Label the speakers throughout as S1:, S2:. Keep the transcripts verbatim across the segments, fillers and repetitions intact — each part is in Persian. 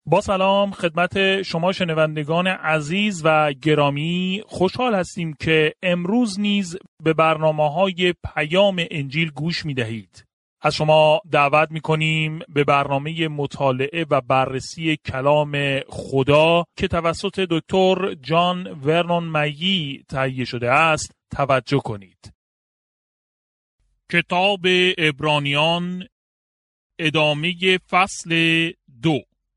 S1: با سلام خدمت شما شنوندگان عزیز و گرامی، خوشحال هستیم که امروز نیز به برنامه‌های پیام انجیل گوش می‌دهید. از شما دعوت می‌کنیم به برنامه مطالعه و بررسی کلام خدا که توسط دکتر جان ورنون مگی تهیه شده است توجه کنید. کتاب عبرانیان، ادامه فصل دو.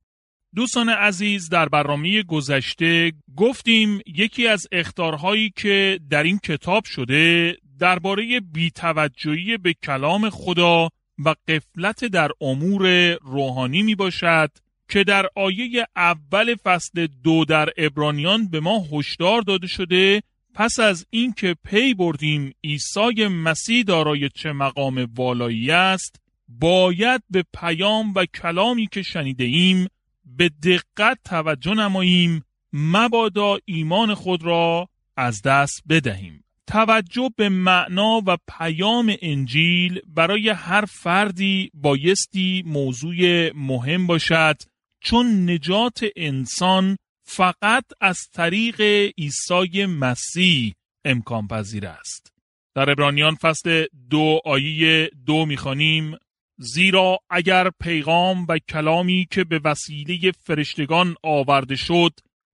S1: دوستان عزیز، در برنامه گذشته گفتیم یکی از اخطارهایی که در این کتاب شده درباره بی‌توجهی به کلام خدا و غفلت در امور روحانی می باشد که در آیه اول فصل دو در عبرانیان به ما هشدار داده شده. پس از این که پی بردیم عیسی مسیح دارای چه مقام والایی است، باید به پیام و کلامی که شنیده ایم به دقت توجه نماییم، مبادا ایمان خود را از دست بدهیم. توجه به معنا و پیام انجیل برای هر فردی بایستی موضوع مهم باشد، چون نجات انسان فقط از طریق عیسی مسیح امکان پذیر است. در عبرانیان فصل دو آیه دو می‌خوانیم: زیرا اگر پیغام و کلامی که به وسیله فرشتگان آورده شد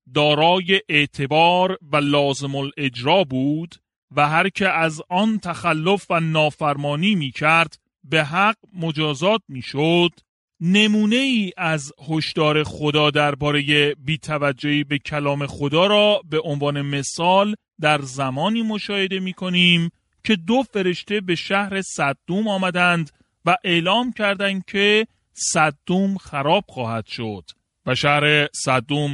S1: دارای اعتبار و لازم الاجرا بود و هر که از آن تخلف و نافرمانی می کرد به حق مجازات می شد، نمونه ای از هشدار خدا درباره بی‌توجهی به کلام خدا را به عنوان مثال در زمانی مشاهده می کنیم که دو فرشته به شهر صدوم آمدند و اعلام کردند که صدوم خراب خواهد شد و شهر صدوم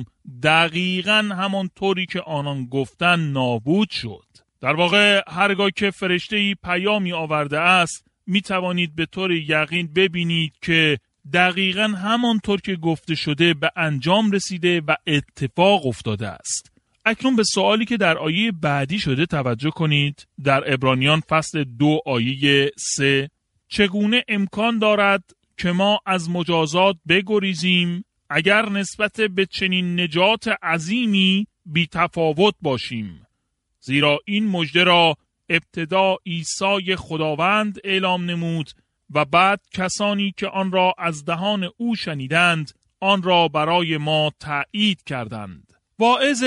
S1: دقیقاً همون طوری که آنان گفتن نابود شد. در واقع هرگاه که فرشته‌ای پیامی آورده است، می توانید به طور یقین ببینید که دقیقاً همانطور که گفته شده به انجام رسیده و اتفاق افتاده است. اکنون به سوالی که در آیه بعدی شده توجه کنید. در عبرانیان فصل دو آیه سه: چگونه امکان دارد که ما از مجازات بگریزیم اگر نسبت به چنین نجات عظیمی بی تفاوت باشیم؟ زیرا این مژده را ابتدا عیسی خداوند اعلام نمود و بعد کسانی که آن را از دهان او شنیدند آن را برای ما تأیید کردند. واعظ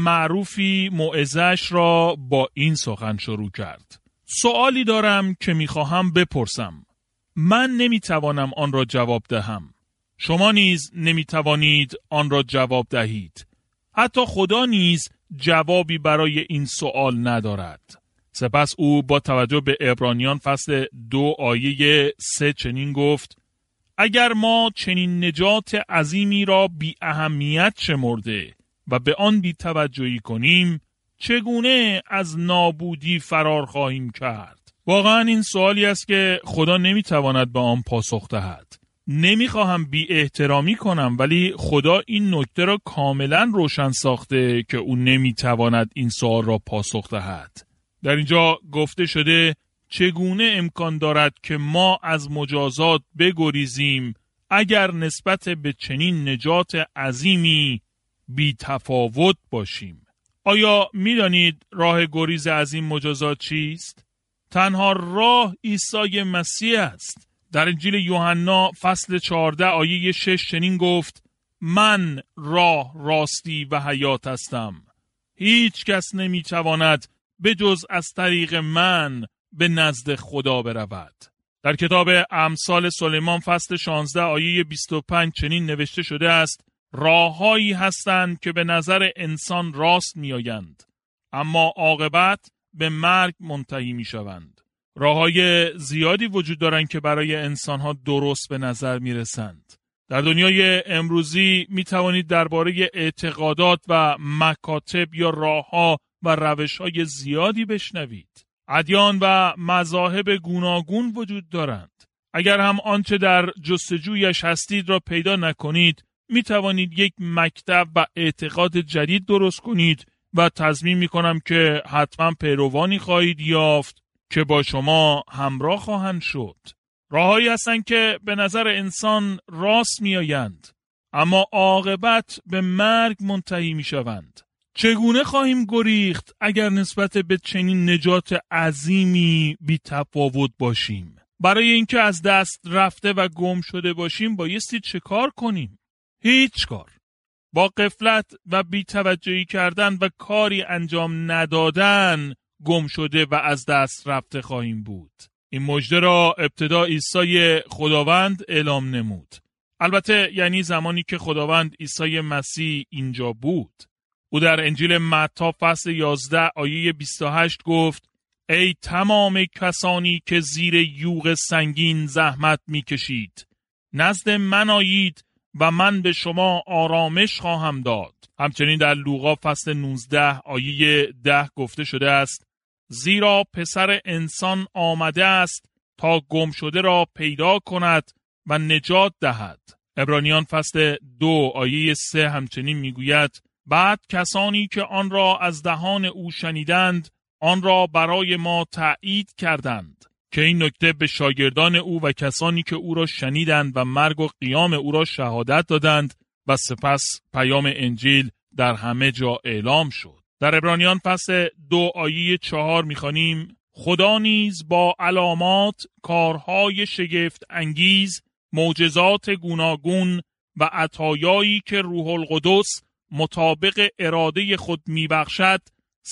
S1: معروفی موعظه‌اش را با این سخن شروع کرد: سوالی دارم که میخواهم بپرسم. من نمیتوانم آن را جواب دهم. شما نیز نمیتوانید آن را جواب دهید. حتی خدا نیز جوابی برای این سوال ندارد. سپس او با توجه به عبرانیان فصل دو آیه سه چنین گفت: اگر ما چنین نجات عظیمی را بی اهمیت شمرده و به آن بی توجهی کنیم، چگونه از نابودی فرار خواهیم کرد؟ واقعا این سوالی است که خدا نمیتواند به آن پاسخ دهد. نمیخواهم بی احترامی کنم، ولی خدا این نکته را کاملا روشن ساخته که او نمیتواند این سوال را پاسخ دهد. در اینجا گفته شده چگونه امکان دارد که ما از مجازات بگریزیم اگر نسبت به چنین نجات عظیمی بی تفاوت باشیم. آیا می‌دانید راه گریز از این مجازات چیست؟ تنها راه عیسی مسیح است. در انجیل یوحنا فصل چهارده آیه شش چنین گفت: من راه، راستی و حیات هستم. هیچ کس نمی‌تواند به جز از طریق من به نزد خدا برود. در کتاب امثال سلیمان فصل شانزده آیه بیست و پنج چنین نوشته شده است: راه‌هایی هستند که به نظر انسان راست می‌آیند، اما عاقبت به مرگ منتهی می‌شوند. راه‌های زیادی وجود دارند که برای انسان‌ها درست به نظر می‌رسند. در دنیای امروزی می‌توانید درباره اعتقادات و مکاتب یا راه‌ها و روش‌های زیادی بشنوید. ادیان و مذاهب گوناگون وجود دارند. اگر هم آنچه در جستجویش هستید را پیدا نکنید، می توانید یک مکتب و اعتقاد جدید درست کنید و تضمین می کنم که حتما پیروانی خواهید یافت که با شما همراه خواهند شد. راههایی هستند که به نظر انسان راست می آیند، اما عاقبت به مرگ منتهی می شوند. چگونه خواهیم گریخت اگر نسبت به چنین نجات عظیمی بی تفاوت باشیم؟ برای اینکه از دست رفته و گم شده باشیم بایستی چه کار کنیم؟ هیچ کار. با غفلت و بی توجهی کردن و کاری انجام ندادن گم شده و از دست رفته خواهیم بود. این مژده را ابتدا عیسی خداوند اعلام نمود. البته یعنی زمانی که خداوند عیسی مسیح اینجا بود. او در انجیل متی فصل یازده آیه بیست و هشت گفت: ای تمام کسانی که زیر یوغ سنگین زحمت می کشید، نزد من آیید و من به شما آرامش خواهم داد. همچنین در لوقا فصل نوزده آیه ده گفته شده است: زیرا پسر انسان آمده است تا گم شده را پیدا کند و نجات دهد. عبرانیان فصل دو آیه سه همچنین میگوید: بعد کسانی که آن را از دهان او شنیدند آن را برای ما تأیید کردند. که این نکته به شاگردان او و کسانی که او را شنیدند و مرگ و قیام او را شهادت دادند و سپس پیام انجیل در همه جا اعلام شد. در عبرانیان فصل دو آیه چهار می‌خوانیم: خدا نیز با علامات، کارهای شگفت انگیز، معجزات گوناگون و عطایایی که روح القدس مطابق اراده خود میبخشد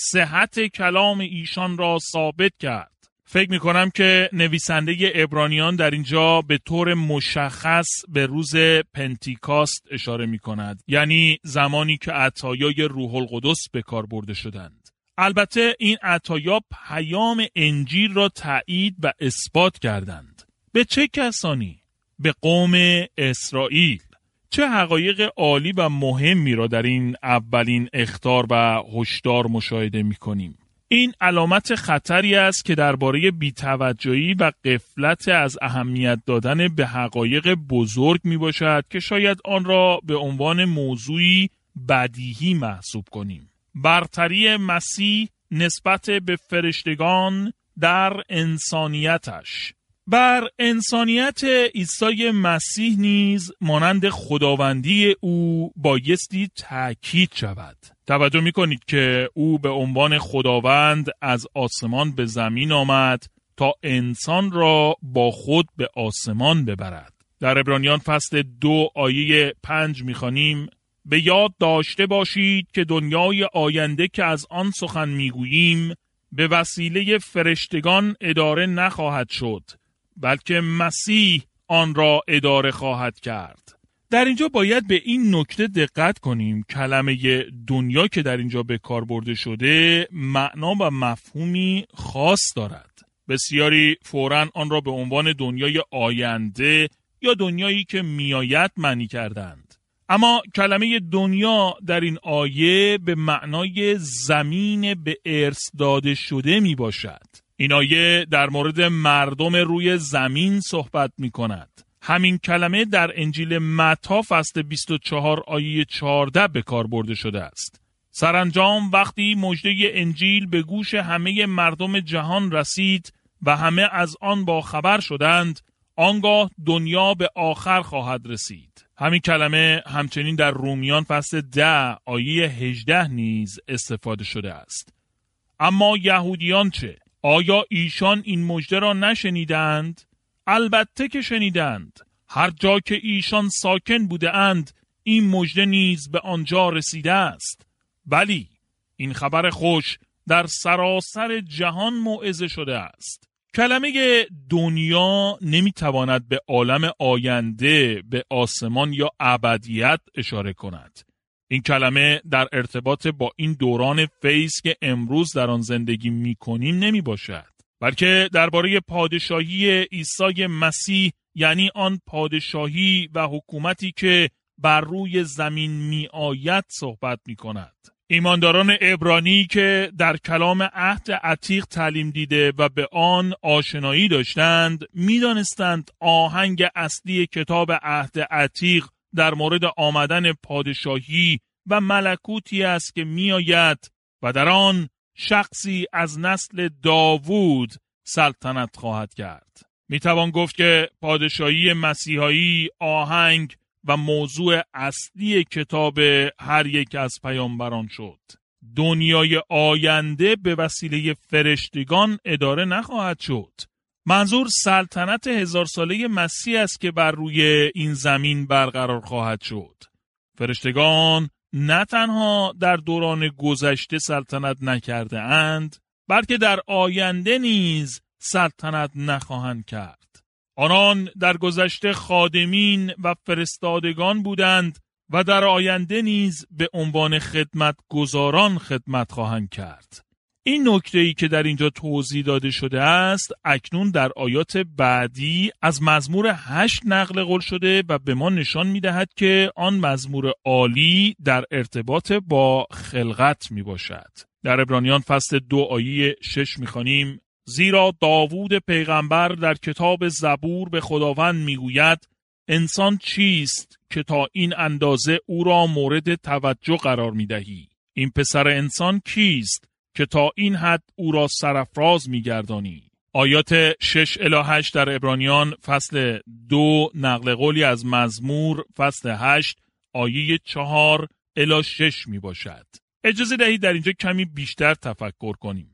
S1: صحت کلام ایشان را ثابت کرد. فکر میکنم که نویسنده عبرانیان در اینجا به طور مشخص به روز پنتیکاست اشاره میکند، یعنی زمانی که عطایای روح القدس به کار برده شدند. البته این عطایا پیام انجیل را تایید و اثبات کردند. به چه کسانی؟ به قوم اسرائیل. چه حقایق عالی و مهمی را در این اولین اخطار و هشدار مشاهده می‌کنیم. این علامت خطری است که درباره بی‌توجهی و غفلت از اهمیت دادن به حقایق بزرگ میباشد که شاید آن را به عنوان موضوعی بدیهی محسوب کنیم. برتری مسیح نسبت به فرشتگان در انسانیتش. بر انسانیت عیسی مسیح نیز مانند خداوندی او بایستی تأکید شود. توجه می‌کنید که او به عنوان خداوند از آسمان به زمین آمد تا انسان را با خود به آسمان ببرد. در عبرانیان فصل دو آیه پنج می‌خوانیم: به یاد داشته باشید که دنیای آینده که از آن سخن می‌گوییم به وسیله فرشتگان اداره نخواهد شد، بلکه مسیح آن را اداره خواهد کرد. در اینجا باید به این نکته دقت کنیم. کلمه دنیا که در اینجا به کار برده شده معنا و مفهومی خاص دارد. بسیاری فوراً آن را به عنوان دنیای آینده یا دنیایی که میآید معنی کردند. اما کلمه دنیا در این آیه به معنای زمین به ارث داده شده می باشد. این آیه در مورد مردم روی زمین صحبت می کند. همین کلمه در انجیل متی فصل بیست و چهار آیه چهارده به کار برده شده است. سرانجام وقتی مژده انجیل به گوش همه مردم جهان رسید و همه از آن با خبر شدند، آنگاه دنیا به آخر خواهد رسید. همین کلمه همچنین در رومیان فصل ده آیه هجده نیز استفاده شده است. اما یهودیان چه؟ آیا ایشان این مژده را نشنیدند؟ البته که شنیدند. هر جا که ایشان ساکن بوده اند این مژده نیز به آنجا رسیده است. ولی این خبر خوش در سراسر جهان موعظه شده است. کلمه دنیا نمیتواند به عالم آینده، به آسمان یا ابدیت اشاره کند. این کلمه در ارتباط با این دوران فیض که امروز در آن زندگی می‌کنیم نمی باشد، بلکه درباره پادشاهی عیسی مسیح، یعنی آن پادشاهی و حکومتی که بر روی زمین می آید صحبت می کند. ایمانداران عبرانی که در کلام عهد عتیق تعلیم دیده و به آن آشنایی داشتند می دانستند آهنگ اصلی کتاب عهد عتیق در مورد آمدن پادشاهی و ملکوتی است که می آید و در آن شخصی از نسل داوود سلطنت خواهد کرد. می توان گفت که پادشاهی مسیحایی آهنگ و موضوع اصلی کتاب هر یک از پیامبران شد. دنیای آینده به وسیله فرشتگان اداره نخواهد شد. منظور سلطنت هزار ساله مسیح است که بر روی این زمین برقرار خواهد شد. فرشتگان نه تنها در دوران گذشته سلطنت نکرده اند، بلکه در آینده نیز سلطنت نخواهند کرد. آنان در گذشته خادمین و فرستادگان بودند و در آینده نیز به عنوان خدمتگزاران خدمت خواهند کرد. این نکته‌ای که در اینجا توضیح داده شده است اکنون در آیات بعدی از مزمور هشت نقل قول شده و به ما نشان می‌دهد که آن مزمور عالی در ارتباط با خلقت میباشد. در عبرانیان فصل دو آیه شش می‌خوانیم: زیرا داوود پیغمبر در کتاب زبور به خداوند میگوید انسان چیست که تا این اندازه او را مورد توجه قرار میدهی؟ این پسر انسان کیست که تا این حد او را سرافراز میگردانی؟ آیات شش الی هشت در عبرانیان فصل دو نقل قولی از مزمور فصل هشت آیه چهار الی شش می باشد. اجازه دهید در اینجا کمی بیشتر تفکر کنیم.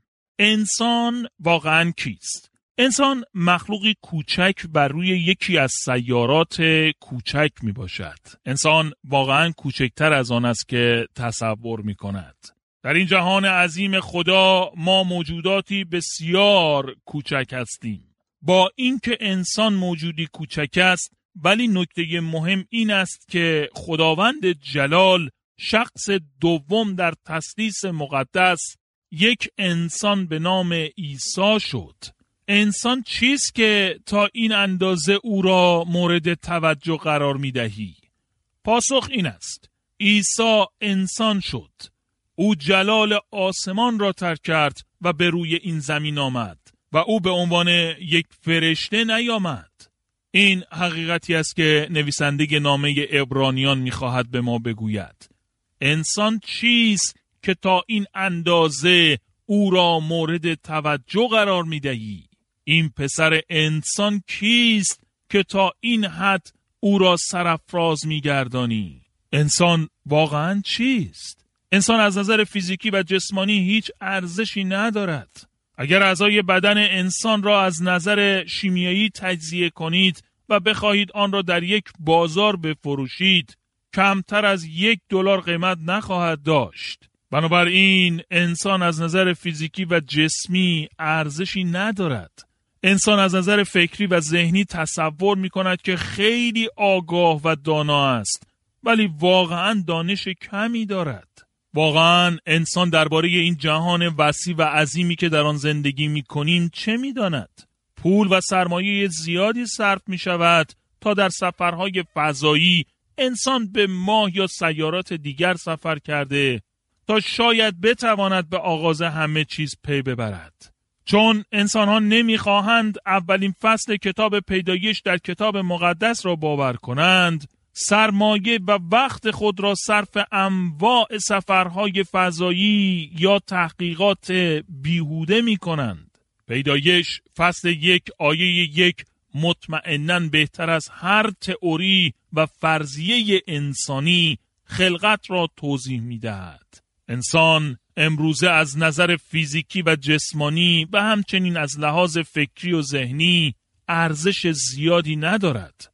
S1: انسان واقعاً کیست؟ انسان مخلوقی کوچک بر روی یکی از سیارات کوچک می باشد. انسان واقعاً کوچکتر از آن است که تصور می کند. در این جهان عظیم خدا ما موجوداتی بسیار کوچک هستیم. با اینکه انسان موجودی کوچک است، ولی نکته مهم این است که خداوند جلال شخص دوم در تثلیث مقدس یک انسان به نام عیسی شد. انسان چیست که تا این اندازه او را مورد توجه قرار می دهی؟ پاسخ این است: عیسی انسان شد. او جلال آسمان را ترک کرد و به روی این زمین آمد و او به عنوان یک فرشته نیامد. این حقیقتی است که نویسنده نامه عبرانیان می‌خواهد به ما بگوید. انسان چیست که تا این اندازه او را مورد توجه قرار می‌دهی؟ این پسر انسان کیست که تا این حد او را سرافراز می‌گردانی؟ انسان واقعاً چیست؟ انسان از نظر فیزیکی و جسمانی هیچ ارزشی ندارد. اگر اعضای بدن انسان را از نظر شیمیایی تجزیه کنید و بخواهید آن را در یک بازار بفروشید، کمتر از یک دلار قیمت نخواهد داشت. بنابراین انسان از نظر فیزیکی و جسمی ارزشی ندارد. انسان از نظر فکری و ذهنی تصور می کند که خیلی آگاه و دانا است، ولی واقعاً دانش کمی دارد. واقعاً انسان درباره این جهان وسیع و عظیمی که در آن زندگی می کنیم چه می داند؟ پول و سرمایه زیادی صرف می شود تا در سفرهای فضایی انسان به ماه یا سیارات دیگر سفر کرده تا شاید بتواند به آغاز همه چیز پی ببرد. چون انسان‌ها نمی‌خواهند اولین فصل کتاب پیدایش در کتاب مقدس را باور کنند، سرمایه و وقت خود را صرف انواع سفرهای فضایی یا تحقیقات بیهوده می‌کنند. پیدایش فصل یک آیه یک مطمئناً بهتر از هر تئوری و فرضیه انسانی خلقت را توضیح می‌دهد. انسان امروزه از نظر فیزیکی و جسمانی و همچنین از لحاظ فکری و ذهنی ارزش زیادی ندارد.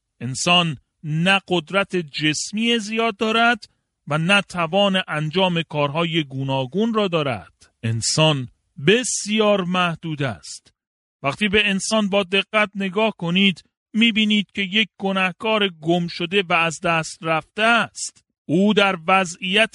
S1: انسان نه قدرت جسمی زیاد دارد و نه توان انجام کارهای گوناگون را دارد. انسان بسیار محدود است. وقتی به انسان با دقت نگاه کنید، می‌بینید که یک گناهکار گم شده و از دست رفته است. او در وضعیت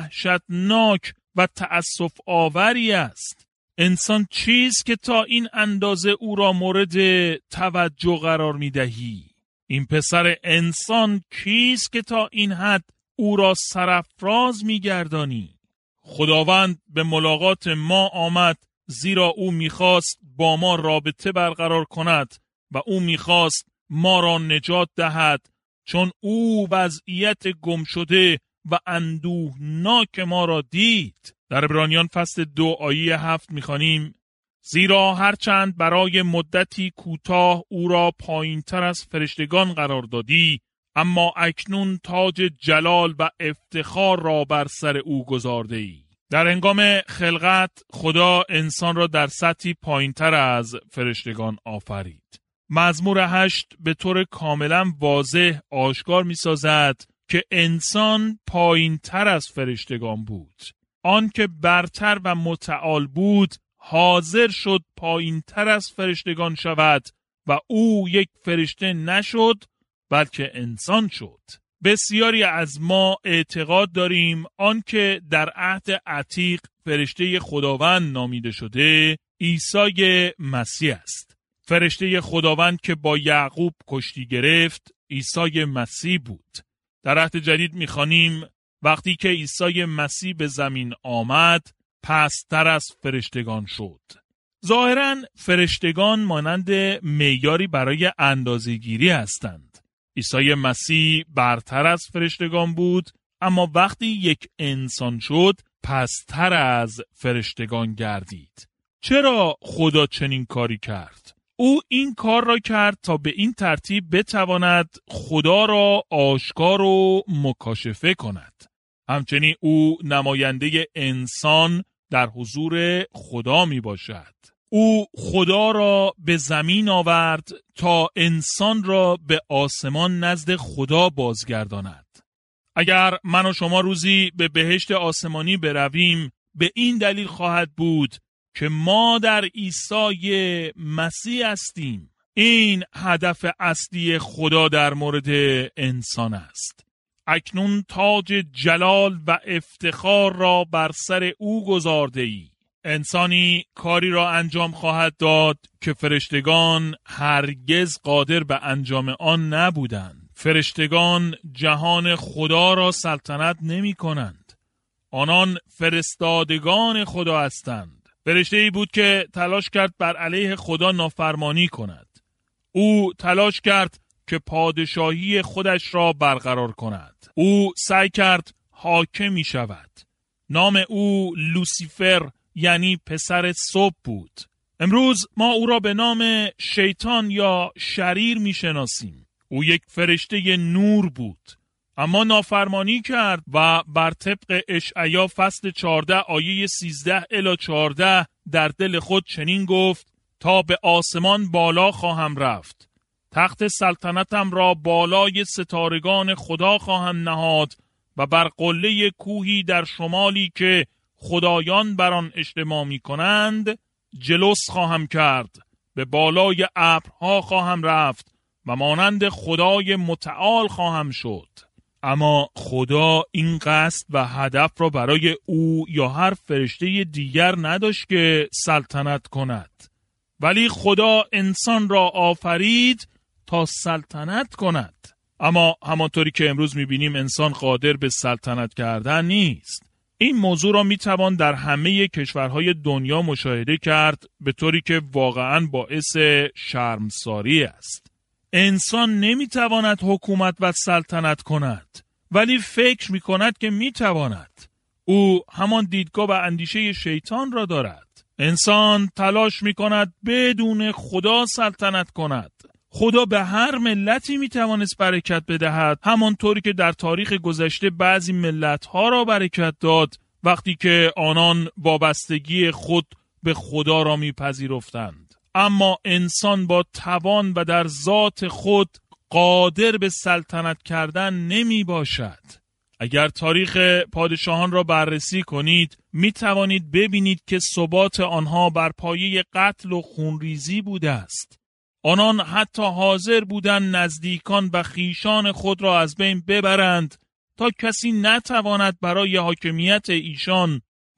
S1: وحشتناک و تأسف آوری است. انسان چیست که تا این اندازه او را مورد توجه قرار می‌دهی؟ این پسر انسان کیست که تا این حد او را سرافراز می‌گردانی؟ خداوند به ملاقات ما آمد زیرا او می‌خواست با ما رابطه برقرار کند و او می‌خواست ما را نجات دهد، چون او وضعیت گم شده و اندوهناک ما را دید. در عبرانیان فصل دو آیه هفت می‌خوانیم: زیرا هرچند برای مدتی کوتاه او را پایین‌تر از فرشتگان قرار دادی، اما اکنون تاج جلال و افتخار را بر سر او گذارده ای. در هنگام خلقت خدا انسان را در سطحی پایین‌تر از فرشتگان آفرید. مزمور هشت به طور کاملا واضح آشکار می‌سازد که انسان پایین‌تر از فرشتگان بود. آن که برتر و متعال بود حاضر شد پایین‌تر از فرشتگان شود و او یک فرشته نشد بلکه انسان شد. بسیاری از ما اعتقاد داریم آنکه در عهد عتیق فرشته خداوند نامیده شده عیسی مسیح است. فرشته خداوند که با یعقوب کشتی گرفت عیسی مسیح بود. در عهد جدید می‌خوانیم وقتی که عیسی مسیح به زمین آمد پست‌تر از فرشتگان شد. ظاهراً فرشتگان مانند معیاری برای اندازه‌گیری هستند. عیسی مسیح برتر از فرشتگان بود، اما وقتی یک انسان شد پست‌تر از فرشتگان گردید. چرا خدا چنین کاری کرد؟ او این کار را کرد تا به این ترتیب بتواند خدا را آشکار و مکاشفه کند. همچنین او نماینده انسان در حضور خدا می باشد. او خدا را به زمین آورد تا انسان را به آسمان نزد خدا بازگرداند. اگر من و شما روزی به بهشت آسمانی برویم به این دلیل خواهد بود که ما در عیسی مسیح هستیم. این هدف اصلی خدا در مورد انسان است. اکنون تاج جلال و افتخار را بر سر او گذارده ای. انسانی کاری را انجام خواهد داد که فرشتگان هرگز قادر به انجام آن نبودند. فرشتگان جهان خدا را سلطنت نمی کنند. آنان فرستادگان خدا هستند. فرشته‌ای بود که تلاش کرد بر علیه خدا نافرمانی کند. او تلاش کرد که پادشاهی خودش را برقرار کند. او سعی کرد حاکمی شود. نام او لوسیفر یعنی پسر صبح بود. امروز ما او را به نام شیطان یا شریر میشناسیم. او یک فرشته نور بود، اما نافرمانی کرد و بر طبق اشعیا فصل چهارده آیه سیزده الی چهارده در دل خود چنین گفت: تا به آسمان بالا خواهم رفت، تخت سلطنتم را بالای ستارگان خدا خواهم نهاد و بر قله کوهی در شمالی که خدایان بر آن اجتماع می کنند جلوس خواهم کرد. به بالای ابرها خواهم رفت و مانند خدای متعال خواهم شد. اما خدا این قصد و هدف را برای او یا هر فرشته دیگر نداشت که سلطنت کند، ولی خدا انسان را آفرید تا سلطنت کند. اما همانطوری که امروز می‌بینیم انسان قادر به سلطنت کردن نیست. این موضوع را میتوان در همه کشورهای دنیا مشاهده کرد، به طوری که واقعاً باعث شرمساری است. انسان نمیتواند حکومت و سلطنت کند، ولی فکر میکند که میتواند. او همان دیدگاه و اندیشه شیطان را دارد. انسان تلاش میکند بدون خدا سلطنت کند. خدا به هر ملتی میتوانست برکت بدهد، همانطوری که در تاریخ گذشته بعضی ملتها را برکت داد وقتی که آنان وابستگی خود به خدا را میپذیرفتند. اما انسان با توان و در ذات خود قادر به سلطنت کردن نمی باشد. اگر تاریخ پادشاهان را بررسی کنید می توانید ببینید که ثبات آنها بر پایه قتل و خونریزی بوده است. آنان حتی حاضر بودند نزدیکان و خیشان خود را از بین ببرند تا کسی نتواند برای حاکمیت ایشان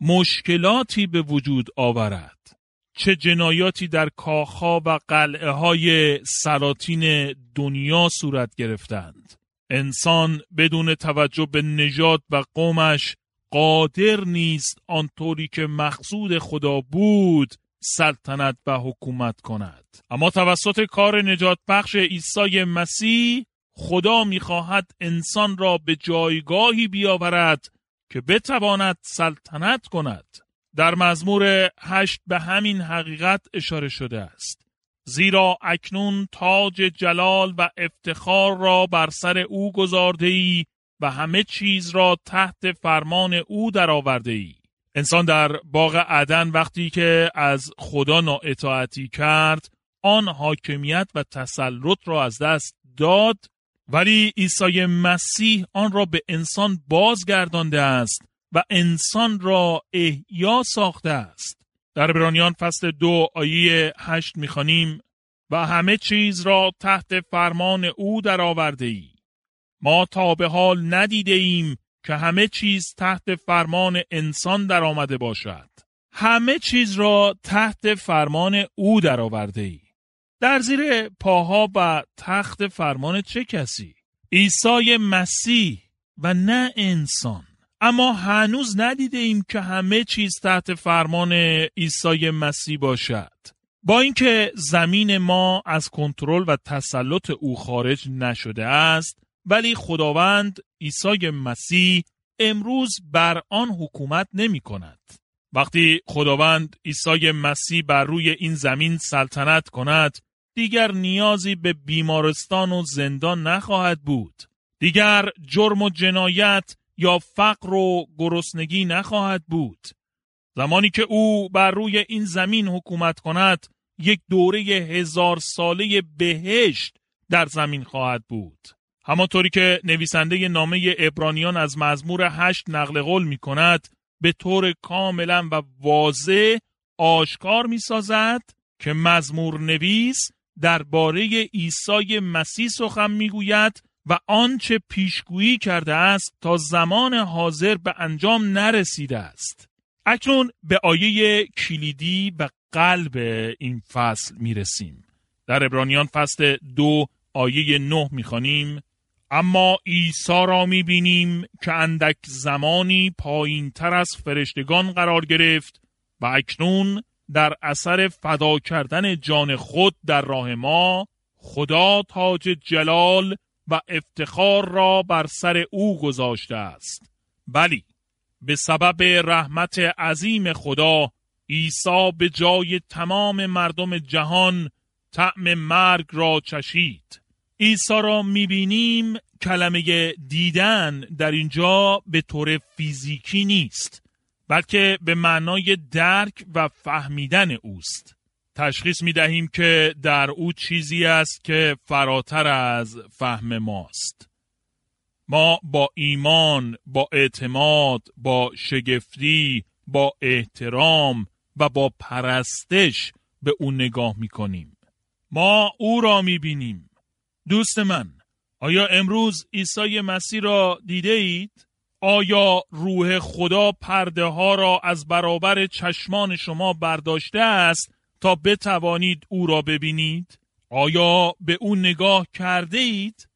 S1: مشکلاتی به وجود آورد. چه جنایاتی در کاخها و قلعه های سلاطین دنیا صورت گرفتند. انسان بدون توجه به نژاد و قومش قادر نیست آنطوری که مقصود خدا بود سلطنت و حکومت کند. اما توسط کار نجات بخش عیسی مسیح خدا می‌خواهد انسان را به جایگاهی بیاورد که بتواند سلطنت کند. در مزمور هشت به همین حقیقت اشاره شده است. زیرا اکنون تاج جلال و افتخار را بر سر او گذارده ای و همه چیز را تحت فرمان او درآورده ای. انسان در باغ عدن وقتی که از خدا نااطاعتی کرد، آن حاکمیت و تسلط را از دست داد، ولی عیسی مسیح آن را به انسان بازگردانده است و انسان را احیا ساخته است. در عبرانیان فصل دو آیه هشت می‌خوانیم و همه چیز را تحت فرمان او درآورده ای. ما تا به حال ندیده ایم که همه چیز تحت فرمان انسان در آمده باشد. همه چیز را تحت فرمان او درآورده ای. در زیر پاها و تخت فرمان چه کسی؟ عیسی مسیح و نه انسان. اما هنوز ندیده ایم که همه چیز تحت فرمان عیسی مسیح باشد. با اینکه زمین ما از کنترل و تسلط او خارج نشده است، ولی خداوند عیسی مسیح امروز بر آن حکومت نمی کند. وقتی خداوند عیسی مسیح بر روی این زمین سلطنت کند، دیگر نیازی به بیمارستان و زندان نخواهد بود. دیگر جرم و جنایت یا فقر و گرسنگی نخواهد بود. زمانی که او بر روی این زمین حکومت کند، یک دوره هزار ساله بهشت در زمین خواهد بود. همانطوری که نویسنده نامه عبرانیان از مزمور هشت نقل قول می کند، به طور کاملا و واضح آشکار می سازد که مزمور نویس درباره عیسی مسیح سخن می گوید و آنچه پیشگویی کرده است تا زمان حاضر به انجام نرسیده است. اکنون به آیه کلیدی و قلب این فصل می رسیم. در عبرانیان فصل دو آیه نه می خوانیم: اما عیسی را می بینیم که اندک زمانی پایین تر از فرشتگان قرار گرفت و اکنون در اثر فدا کردن جان خود در راه ما، خدا تاج جلال و افتخار را بر سر او گذاشته است. بلی، به سبب رحمت عظیم خدا، عیسی به جای تمام مردم جهان طعم مرگ را چشید. عیسی را می‌بینیم، کلمه دیدن در اینجا به طور فیزیکی نیست، بلکه به معنای درک و فهمیدن اوست. تشخیص می‌دهیم که در او چیزی است که فراتر از فهم ماست. ما با ایمان، با اعتماد، با شگفتی، با احترام و با پرستش به او نگاه می‌کنیم. ما او را می‌بینیم. دوست من، آیا امروز عیسی مسیح را دیده اید؟ آیا روح خدا پرده ها را از برابر چشمان شما برداشته است تا بتوانید او را ببینید؟ آیا به او نگاه کرده اید؟